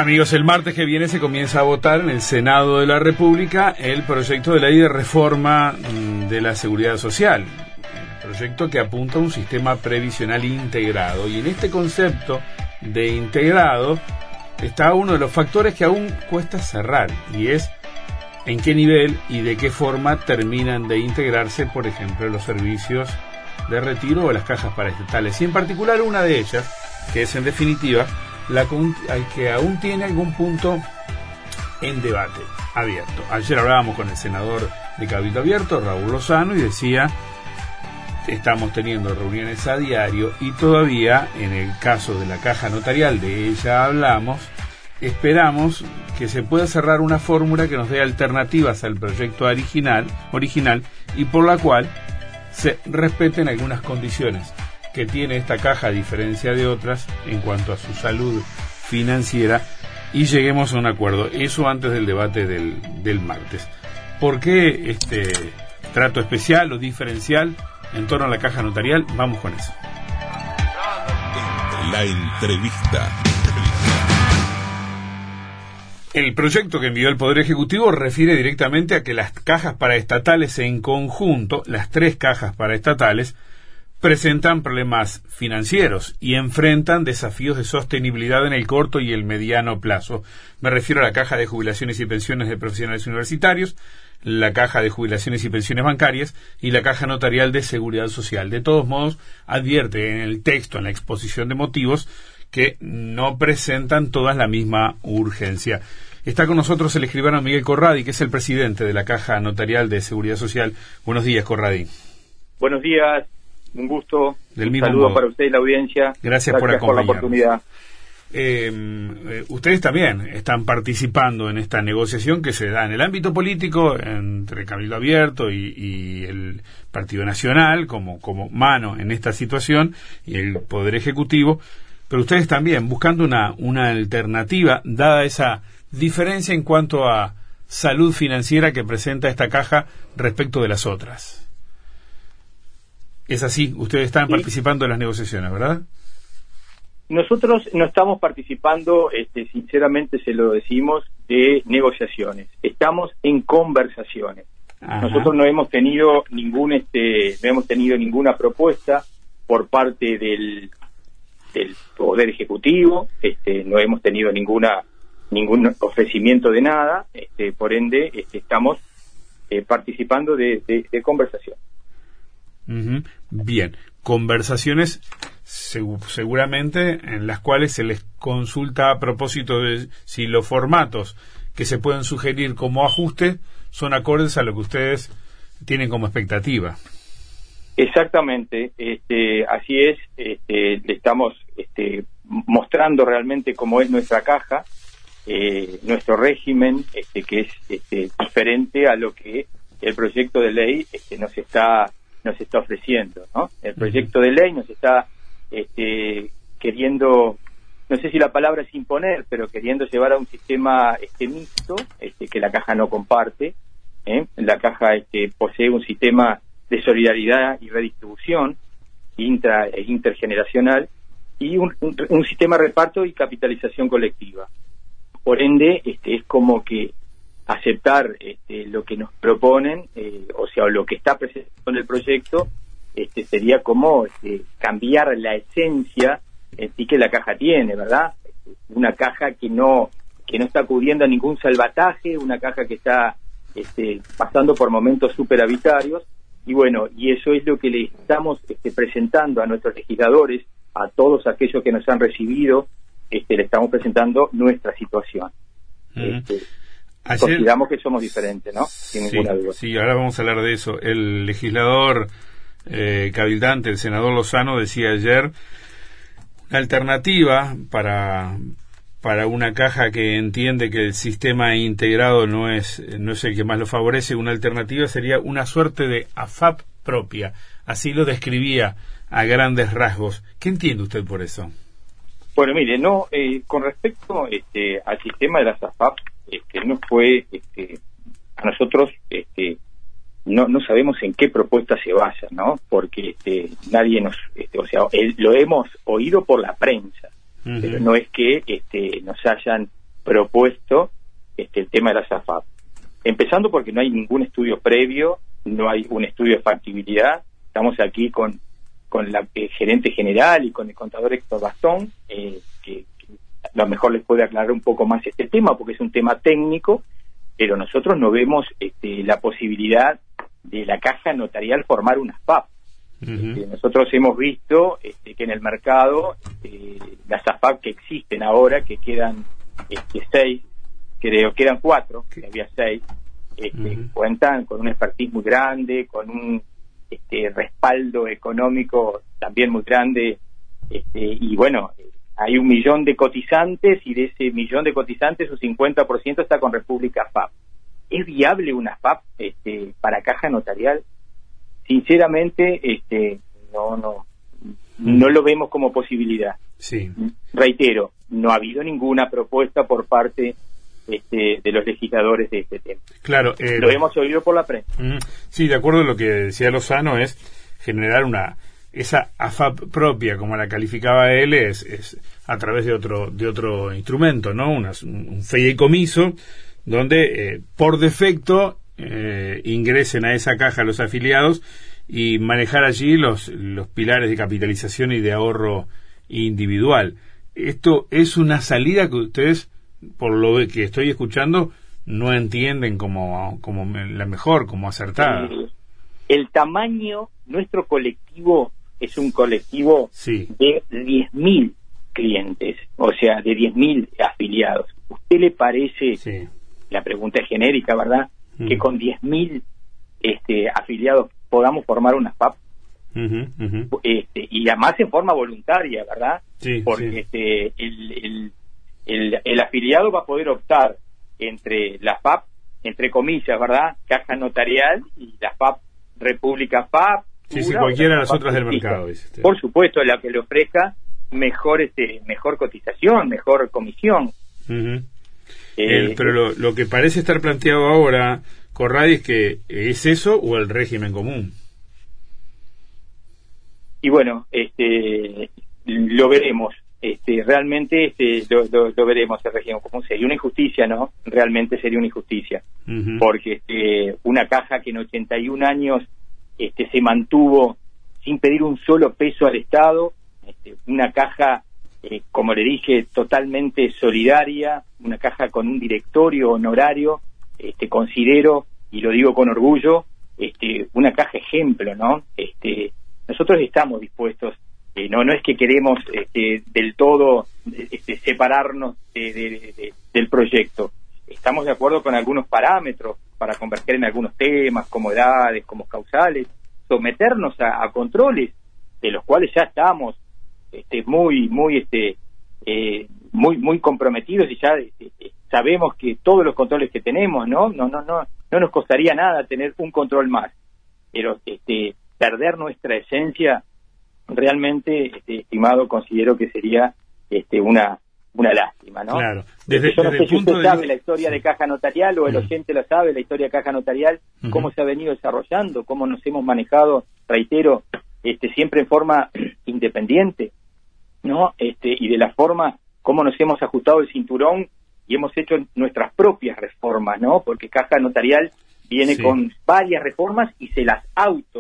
Amigos, el martes que viene se comienza a votar en el Senado de la República el proyecto de ley de reforma de la Seguridad Social, el proyecto que apunta a un sistema previsional integrado. Y en este concepto de integrado está uno de los factores que aún cuesta cerrar, y es en qué nivel y de qué forma terminan de integrarse, por ejemplo, los servicios de retiro o las cajas paraestatales, y en particular una de ellas, que es en definitiva la que aún tiene algún punto en debate abierto. Ayer hablábamos con el senador de Cabildo Abierto, Raúl Lozano, y decía: estamos teniendo reuniones a diario y todavía, en el caso de la caja notarial, de ella hablamos, esperamos que se pueda cerrar una fórmula que nos dé alternativas al proyecto original y por la cual se respeten algunas condiciones que tiene esta caja a diferencia de otras en cuanto a su salud financiera, y lleguemos a un acuerdo. Eso antes del debate del martes. ¿Por qué este trato especial o diferencial en torno a la caja notarial? Vamos con eso. La entrevista. El proyecto que envió el Poder Ejecutivo refiere directamente a que las cajas paraestatales en conjunto, las 3 cajas paraestatales, presentan problemas financieros y enfrentan desafíos de sostenibilidad en el corto y el mediano plazo. Me refiero a la Caja de Jubilaciones y Pensiones de Profesionales Universitarios, la Caja de Jubilaciones y Pensiones Bancarias y la Caja Notarial de Seguridad Social. De todos modos, advierte en el texto, en la exposición de motivos, que no presentan todas la misma urgencia. Está con nosotros el escribano Miguel Corradi, que es el presidente de la Caja Notarial de Seguridad Social. Buenos días, Corradi. Buenos días. Un gusto, un saludo para usted y la audiencia. Gracias por acompañarnos. Por la oportunidad. Ustedes también están participando en esta negociación que se da en el ámbito político entre Cabildo Abierto y el Partido Nacional como mano en esta situación, y el Poder Ejecutivo, pero ustedes también buscando una alternativa dada esa diferencia en cuanto a salud financiera que presenta esta caja respecto de las otras. Es así, ustedes están participando en las negociaciones, ¿verdad? Nosotros no estamos participando, sinceramente se lo decimos, de negociaciones. Estamos en conversaciones. Ajá. Nosotros no hemos tenido ninguna propuesta por parte del Poder Ejecutivo, no hemos tenido ningún ofrecimiento de nada, por ende estamos participando de conversación. Uh-huh. Bien, conversaciones seguramente en las cuales se les consulta a propósito de si los formatos que se pueden sugerir como ajuste son acordes a lo que ustedes tienen como expectativa. Exactamente, así es. Le estamos mostrando realmente cómo es nuestra caja, nuestro régimen, que es diferente a lo que el proyecto de ley nos está ofreciendo, ¿no? El proyecto de ley nos está queriendo, no sé si la palabra es imponer, pero queriendo llevar a un sistema mixto, que la caja no comparte. La caja posee un sistema de solidaridad y redistribución intergeneracional y un sistema de reparto y capitalización colectiva. Por ende, es como que aceptar lo que nos proponen, o sea, lo que está presente en el proyecto, sería como cambiar la esencia en sí que la caja tiene, ¿verdad? Una caja que no está acudiendo a ningún salvataje, una caja que está pasando por momentos superavitarios, y bueno, y eso es lo que le estamos presentando a nuestros legisladores, a todos aquellos que nos han recibido, le estamos presentando nuestra situación. Consideramos que somos diferentes, ¿no? Sin ninguna duda. Sí, ahora vamos a hablar de eso. El legislador cabildante, el senador Lozano, decía ayer una alternativa para una caja que entiende que el sistema integrado no es el que más lo favorece. Una alternativa sería una suerte de AFAP propia. Así lo describía a grandes rasgos. ¿Qué entiende usted por eso? Bueno, mire, con respecto al sistema de las AFAP, no fue, a nosotros no sabemos en qué propuesta se basa, ¿no? Porque nadie lo hemos oído por la prensa, pero no es que nos hayan propuesto el tema de las AFAP. Empezando porque no hay ningún estudio previo, no hay un estudio de factibilidad. Estamos aquí con la gerente general y con el contador Héctor Bastón, que a lo mejor les puede aclarar un poco más este tema, porque es un tema técnico, pero nosotros no vemos la posibilidad de la caja notarial formar una AFAP. Nosotros hemos visto que en el mercado las AFAP que existen ahora, que quedan 6, creo, quedan 4, que había 6, cuentan con un expertise muy grande, con un respaldo económico también muy grande, y bueno, hay 1 millón de cotizantes, y de ese 1 millón de cotizantes, un 50% está con República FAP. ¿Es viable una FAP para caja notarial? Sinceramente, no lo vemos como posibilidad. Sí. Reitero, no ha habido ninguna propuesta por parte de los legisladores de este tema. Claro, lo hemos oído por la prensa. Sí, de acuerdo a lo que decía Lozano, es generar esa AFAP propia, como la calificaba él, es a través de otro instrumento, ¿no? Un fideicomiso donde por defecto ingresen a esa caja los afiliados y manejar allí los pilares de capitalización y de ahorro individual. Esto es una salida que ustedes, por lo que estoy escuchando, no entienden como la mejor, como acertada. El tamaño, nuestro colectivo es un colectivo de 10.000 clientes, o sea, de 10.000 afiliados. ¿Usted le parece, la pregunta es genérica, ¿verdad?, que con 10.000 afiliados podamos formar una FAP? Y además en forma voluntaria, ¿verdad? Porque el afiliado va a poder optar entre la FAP, entre comillas, ¿verdad?, caja notarial, y la FAP República FAP. Cualquiera de las otras del mercado. Por supuesto, la que le ofrezca mejor cotización, mejor comisión. Pero lo que parece estar planteado ahora, Corradi, es que es eso o el régimen común. Y bueno, lo veremos. Realmente lo veremos, el régimen común. Sería una injusticia, ¿no? Realmente sería una injusticia. Porque una caja que en 81 años se mantuvo sin pedir un solo peso al Estado, una caja, como le dije, totalmente solidaria, una caja con un directorio honorario, considero, y lo digo con orgullo, una caja ejemplo, ¿no? Nosotros estamos dispuestos, no es que queremos del todo separarnos del proyecto. Estamos de acuerdo con algunos parámetros para converger en algunos temas, como edades, como causales, someternos a controles de los cuales ya estamos muy comprometidos, y ya sabemos que todos los controles que tenemos, no nos costaría nada tener un control más, pero perder nuestra esencia realmente, estimado, considero que sería una lástima, ¿no? Claro. Yo no sé si usted sabe la historia de caja notarial, o el oyente la sabe, la historia de caja notarial, cómo se ha venido desarrollando, cómo nos hemos manejado, reitero, siempre en forma independiente, ¿no? Y de la forma cómo nos hemos ajustado el cinturón y hemos hecho nuestras propias reformas, ¿no? Porque caja notarial viene con varias reformas y se las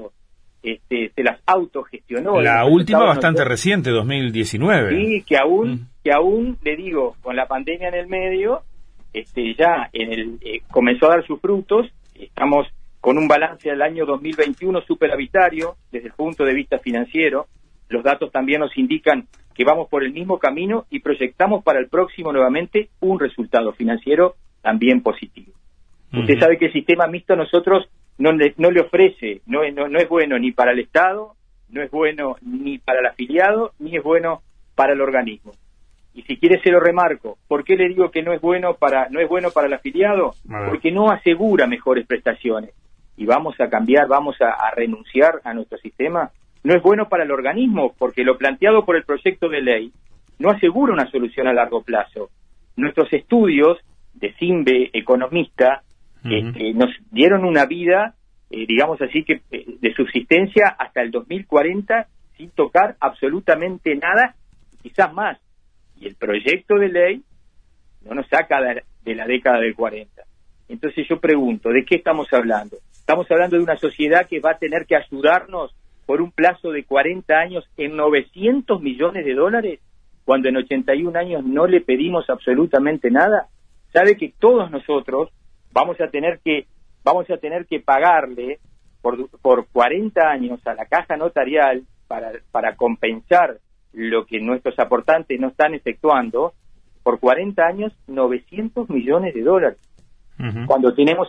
autogestionó. La última bastante reciente, 2019. Sí, que aún le digo, con la pandemia en el medio, ya comenzó a dar sus frutos. Estamos con un balance del año 2021 superavitario desde el punto de vista financiero. Los datos también nos indican que vamos por el mismo camino y proyectamos para el próximo nuevamente un resultado financiero también positivo. Usted sabe que el sistema mixto a nosotros no le ofrece, no es bueno ni para el Estado, no es bueno ni para el afiliado, ni es bueno para el organismo. Y si quiere se lo remarco. ¿Por qué le digo que no es bueno para el afiliado? Porque no asegura mejores prestaciones. Y vamos a cambiar, vamos a renunciar a nuestro sistema. No es bueno para el organismo, porque lo planteado por el proyecto de ley no asegura una solución a largo plazo. Nuestros estudios de CIMBE economista nos dieron una vida, digamos así, que de subsistencia hasta el 2040 sin tocar absolutamente nada, quizás más. Y el proyecto de ley no nos saca de la década del 40. Entonces yo pregunto, ¿de qué estamos hablando? Estamos hablando de una sociedad que va a tener que ayudarnos por un plazo de 40 años en $900 millones, cuando en 81 años no le pedimos absolutamente nada. Sabe que todos nosotros vamos a tener que pagarle por 40 años a la caja notarial para compensar lo que nuestros aportantes no están efectuando, por 40 años $900 millones. Uh-huh. Cuando tenemos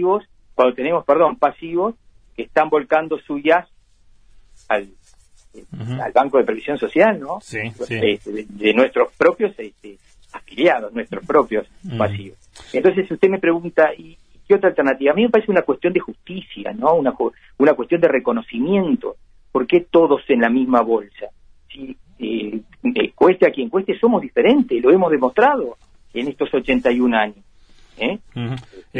pasivos que están volcando su IAS al Banco de Previsión Social, ¿no? Sí. De nuestros propios afiliados, nuestros propios pasivos. Entonces, si usted me pregunta, ¿y qué otra alternativa? A mí me parece una cuestión de justicia, ¿no? Una cuestión de reconocimiento. ¿Por qué todos en la misma bolsa? Si cueste a quien cueste, somos diferentes, lo hemos demostrado en estos 81 años. Uh-huh.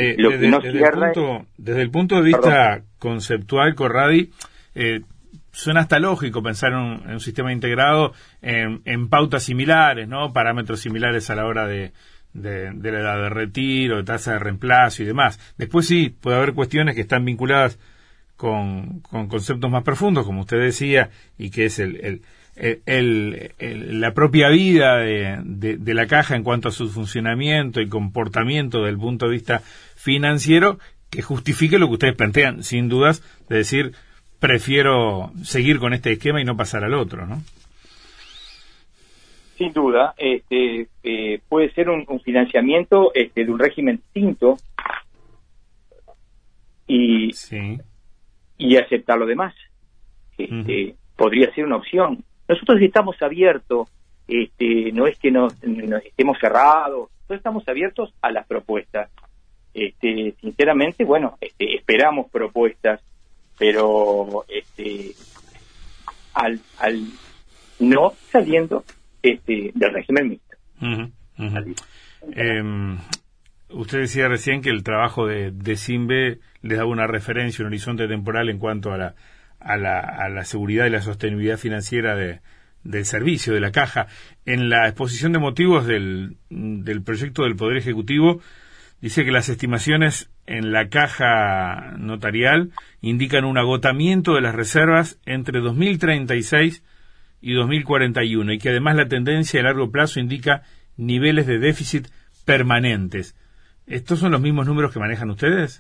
Desde el punto de vista conceptual, Corradi, suena hasta lógico pensar en un sistema integrado en pautas similares, ¿no? Parámetros similares a la hora de la edad de retiro, de tasa de reemplazo y demás. Después sí, puede haber cuestiones que están vinculadas con conceptos más profundos, como usted decía, y que es la propia vida de la caja en cuanto a su funcionamiento y comportamiento desde el punto de vista financiero, que justifique lo que ustedes plantean, sin dudas, de decir, prefiero seguir con este esquema y no pasar al otro, ¿no? Sin duda, puede ser un financiamiento de un régimen distinto y aceptar lo demás. Podría ser una opción. Nosotros estamos abiertos, no es que nos estemos cerrados, nosotros estamos abiertos a las propuestas. Sinceramente, esperamos propuestas, pero al no saliendo del régimen mixto. Uh-huh, uh-huh. Usted decía recién que el trabajo de SINVE le daba una referencia, un horizonte temporal en cuanto a la seguridad y la sostenibilidad financiera del servicio, de la caja. En la exposición de motivos del proyecto del Poder Ejecutivo, dice que las estimaciones en la caja notarial indican un agotamiento de las reservas entre 2036 y 2041, y que además la tendencia a largo plazo indica niveles de déficit permanentes. ¿Estos son los mismos números que manejan ustedes?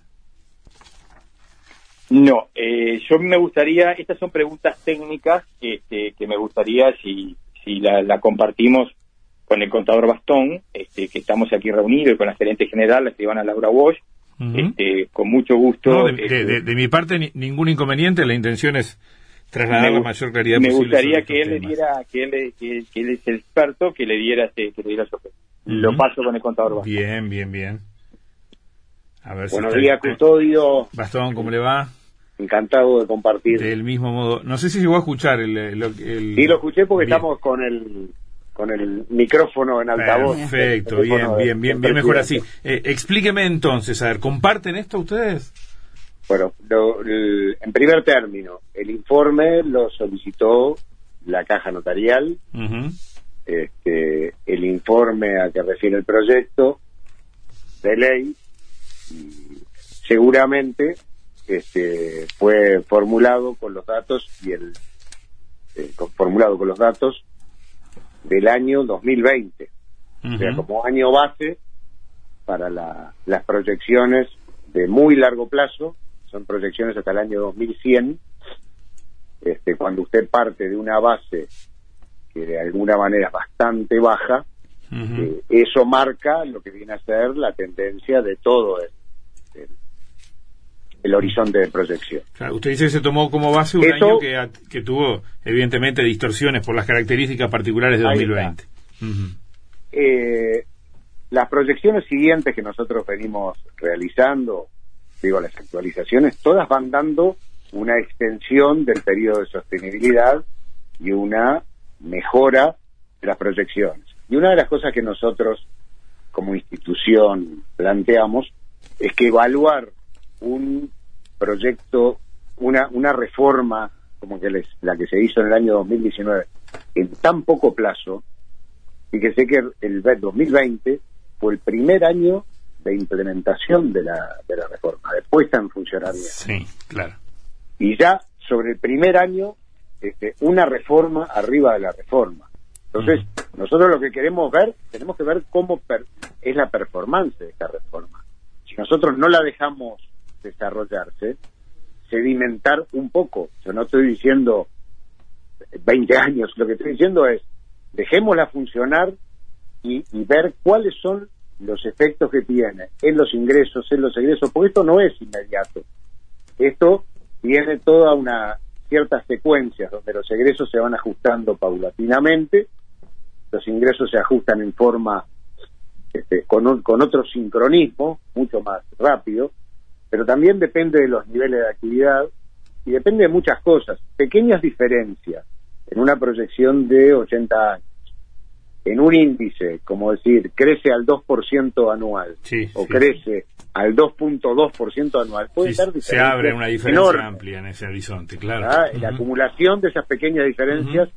No, yo me gustaría, estas son preguntas técnicas que me gustaría si la compartimos con el contador Bastón, que estamos aquí reunidos, y con la gerente general, la escribana Laura Bosch. Uh-huh. Con mucho gusto. No, de mi parte ningún inconveniente, la intención es trasladar la mayor claridad posible. Me gustaría que él le diera, que él es el experto, que le diera su opinión. Uh-huh. Lo paso con el contador Bastón. Bien. A ver. Buenos días, Custodio. Bastón, ¿cómo le va? Encantado de compartir. Del mismo modo. No sé si llegó a escuchar Sí, lo escuché porque estamos con el micrófono en altavoz. Perfecto, bien mejor así. Explíqueme entonces, a ver, ¿comparten esto ustedes? Bueno, en primer término, el informe lo solicitó la caja notarial. Uh-huh. El informe a que refiere el proyecto de ley seguramente fue formulado con los datos del año 2020, uh-huh. O sea, como año base para las proyecciones de muy largo plazo. Son proyecciones hasta el año 2100. Cuando usted parte de una base que de alguna manera es bastante baja, uh-huh. Eso marca lo que viene a ser la tendencia de todo el horizonte de proyección. Claro, usted dice que se tomó como base un año que tuvo evidentemente distorsiones por las características particulares de 2020. Uh-huh. Las proyecciones siguientes que nosotros venimos realizando, las actualizaciones, todas van dando una extensión del periodo de sostenibilidad y una mejora de las proyecciones. Y una de las cosas que nosotros como institución planteamos es que evaluar un proyecto, una reforma como que la que se hizo en el año 2019 en tan poco plazo, y que sé que el 2020 fue el primer año de implementación de la reforma, de puesta en funcionamiento. Sí, claro. Y ya sobre el primer año, una reforma arriba de la reforma. Entonces, nosotros lo que queremos ver, tenemos que ver cómo es la performance de esta reforma. Si nosotros no la dejamos desarrollarse, sedimentar un poco. Yo no estoy diciendo 20 años, lo que estoy diciendo es, dejémosla funcionar y ver cuáles son los efectos que tiene en los ingresos, en los egresos, porque esto no es inmediato. Esto tiene toda una ciertas secuencias donde los egresos se van ajustando paulatinamente, los ingresos se ajustan en forma con otro sincronismo, mucho más rápido, pero también depende de los niveles de actividad y depende de muchas cosas, pequeñas diferencias en una proyección de 80 años, en un índice, como decir, crece al 2% anual, crece al 2.2% anual, puede ser diferente. Se abre una diferencia enorme, amplia en ese horizonte, claro. La acumulación de esas pequeñas diferencias,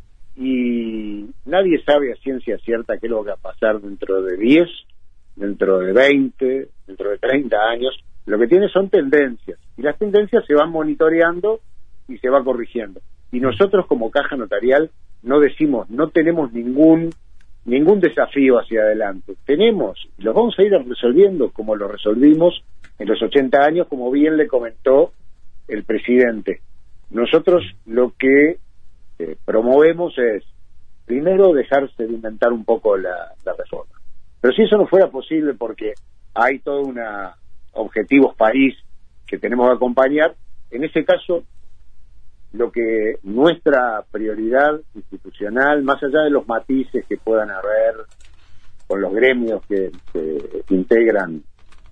y nadie sabe a ciencia cierta qué es lo que va a pasar dentro de 10, dentro de 20, dentro de 30 años. Lo que tiene son tendencias, y las tendencias se van monitoreando y se va corrigiendo. Y nosotros como Caja Notarial no tenemos ningún desafío hacia adelante. Los vamos a ir resolviendo como lo resolvimos en los 80 años, como bien le comentó el presidente. Nosotros lo que promovemos es, primero, dejar sedimentar un poco la reforma. Pero si eso no fuera posible, porque hay todo una objetivos país que tenemos que acompañar, en ese caso, lo que nuestra prioridad institucional, más allá de los matices que puedan haber con los gremios que integran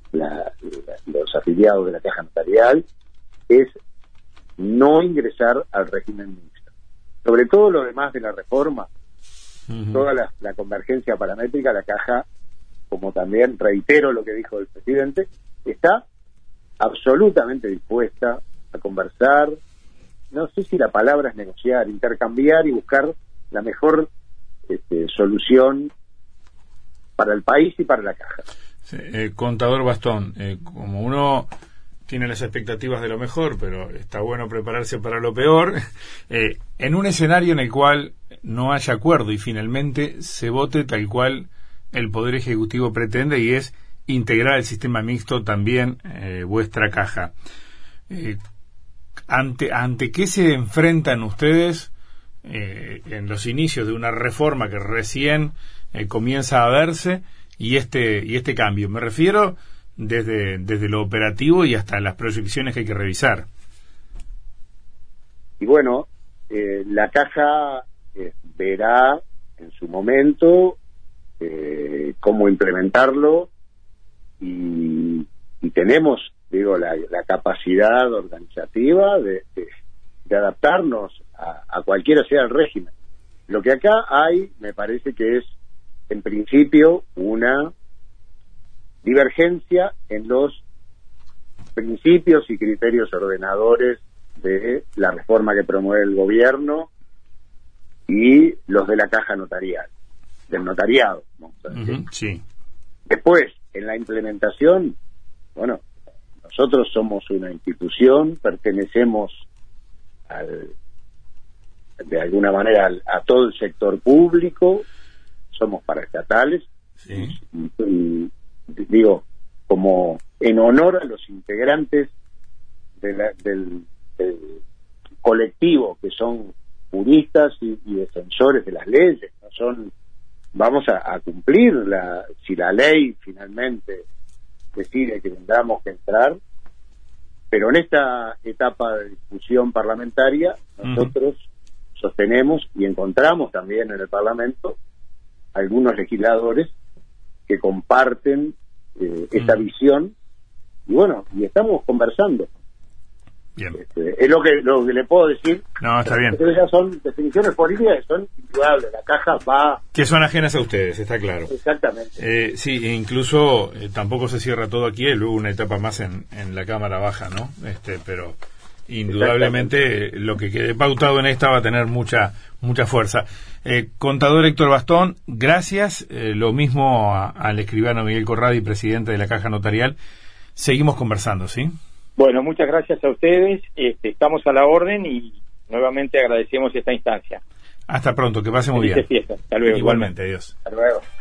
los afiliados de la Caja Notarial, es no ingresar al régimen mixto. Sobre todo lo demás de la reforma, toda la convergencia paramétrica, la Caja, como también reitero lo que dijo el presidente, está absolutamente dispuesta a conversar. No sé si la palabra es negociar, intercambiar y buscar la mejor solución para el país y para la Caja. Sí, contador Bastón, como uno tiene las expectativas de lo mejor, pero está bueno prepararse para lo peor, en un escenario en el cual no haya acuerdo y finalmente se vote tal cual el Poder Ejecutivo pretende, y es integrar el sistema mixto también vuestra Caja. ¿Ante qué se enfrentan ustedes en los inicios de una reforma que recién comienza a verse y este cambio? Me refiero desde lo operativo y hasta las proyecciones que hay que revisar. Y bueno, la Caja verá en su momento cómo implementarlo y tenemos, la capacidad organizativa de adaptarnos a cualquiera sea el régimen. Lo que acá hay, me parece que es, en principio, una divergencia en los principios y criterios ordenadores de la reforma que promueve el gobierno y los de la Caja Notarial, del notariado, vamos a decir. Sí. Después, en la implementación, bueno, nosotros somos una institución, pertenecemos de alguna manera a todo el sector público, somos paraestatales, y digo, como en honor a los integrantes del colectivo, que son juristas y defensores de las leyes, no son, vamos a cumplir si la ley finalmente decide que tendremos que entrar, pero en esta etapa de discusión parlamentaria nosotros sostenemos y encontramos también en el Parlamento algunos legisladores que comparten esta visión, y bueno, y estamos conversando. Bien. Es lo que le puedo decir. No, está bien. Esas son definiciones políticas que son indudables. La Caja va... Que son ajenas a ustedes, está claro. Exactamente. Sí, incluso tampoco se cierra todo aquí, luego una etapa más en la Cámara Baja, ¿no? Pero indudablemente lo que quede pautado en esta va a tener mucha fuerza. Contador Héctor Bastón, gracias. Lo mismo al escribano Miguel Corradi, presidente de la Caja Notarial. Seguimos conversando, ¿sí? Bueno, muchas gracias a ustedes. Estamos a la orden y nuevamente agradecemos esta instancia. Hasta pronto, que pase muy bien. Felices fiestas. Hasta luego. Igualmente, adiós. Hasta luego.